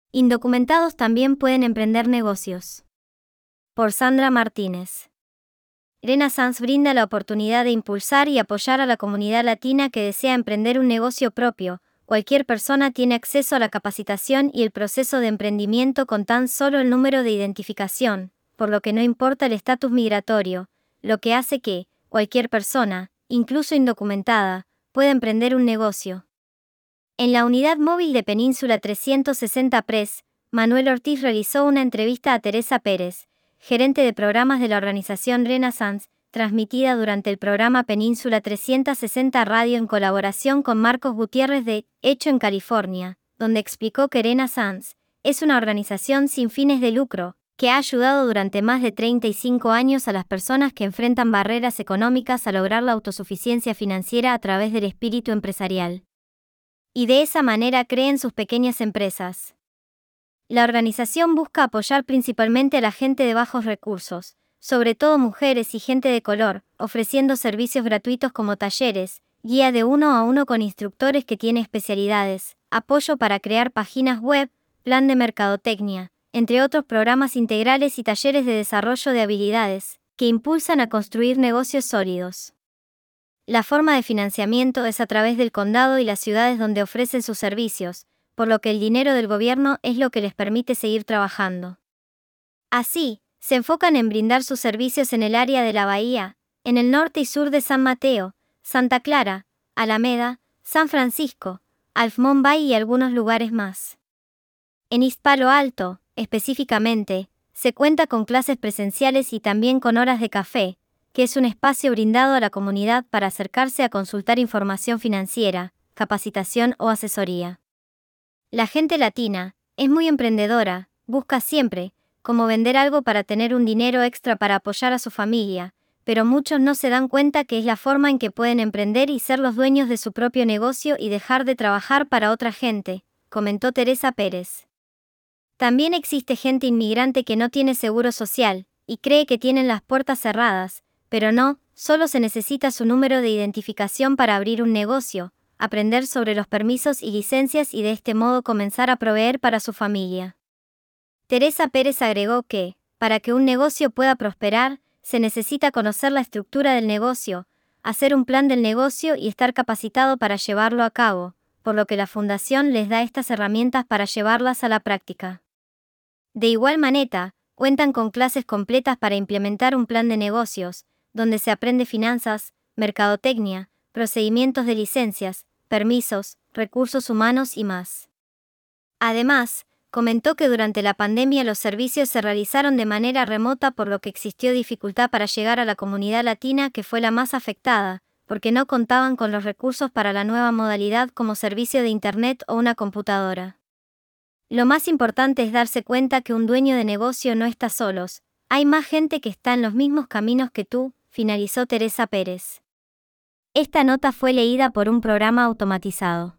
Indocumentados también pueden emprender negocios. Por Sandra Martínez. Renaissance brinda la oportunidad de impulsar y apoyar a la comunidad latina que desea emprender un negocio propio. Cualquier persona tiene acceso a la capacitación y el proceso de emprendimiento con tan solo el número de identificación, por lo que no importa el estatus migratorio, lo que hace que cualquier persona, incluso indocumentada, pueda emprender un negocio. En la unidad móvil de Península 360 Press, Manuel Ortiz realizó una entrevista a Teresa Pérez, gerente de programas de la organización Renaissance, transmitida durante el programa Península 360 Radio en colaboración con Marcos Gutiérrez de Hecho en California, donde explicó que Renaissance es una organización sin fines de lucro, que ha ayudado durante más de 35 años a las personas que enfrentan barreras económicas a lograr la autosuficiencia financiera a través del espíritu empresarial. Y de esa manera creen sus pequeñas empresas. La organización busca apoyar principalmente a la gente de bajos recursos, sobre todo mujeres y gente de color, ofreciendo servicios gratuitos como talleres, guía de 1-a-1 con instructores que tienen especialidades, apoyo para crear páginas web, plan de mercadotecnia, entre otros programas integrales y talleres de desarrollo de habilidades, que impulsan a construir negocios sólidos. La forma de financiamiento es a través del condado y las ciudades donde ofrecen sus servicios, por lo que el dinero del gobierno es lo que les permite seguir trabajando. Así, se enfocan en brindar sus servicios en el área de la Bahía, en el norte y sur de San Mateo, Santa Clara, Alameda, San Francisco, Half Moon Bay y algunos lugares más. En East Palo Alto, específicamente, se cuenta con clases presenciales y también con horas de café, que es un espacio brindado a la comunidad para acercarse a consultar información financiera, capacitación o asesoría. La gente latina es muy emprendedora, busca siempre cómo vender algo para tener un dinero extra para apoyar a su familia, pero muchos no se dan cuenta que es la forma en que pueden emprender y ser los dueños de su propio negocio y dejar de trabajar para otra gente, comentó Teresa Pérez. También existe gente inmigrante que no tiene seguro social, y cree que tienen las puertas cerradas, pero no, solo se necesita su número de identificación para abrir un negocio, aprender sobre los permisos y licencias y de este modo comenzar a proveer para su familia. Teresa Pérez agregó que, para que un negocio pueda prosperar, se necesita conocer la estructura del negocio, hacer un plan del negocio y estar capacitado para llevarlo a cabo, por lo que la Fundación les da estas herramientas para llevarlas a la práctica. De igual manera, cuentan con clases completas para implementar un plan de negocios, donde se aprende finanzas, mercadotecnia, procedimientos de licencias, permisos, recursos humanos y más. Además, comentó que durante la pandemia los servicios se realizaron de manera remota por lo que existió dificultad para llegar a la comunidad latina que fue la más afectada, porque no contaban con los recursos para la nueva modalidad como servicio de Internet o una computadora. Lo más importante es darse cuenta que un dueño de negocio no está solos, hay más gente que está en los mismos caminos que tú, finalizó Teresa Pérez. Esta nota fue leída por un programa automatizado.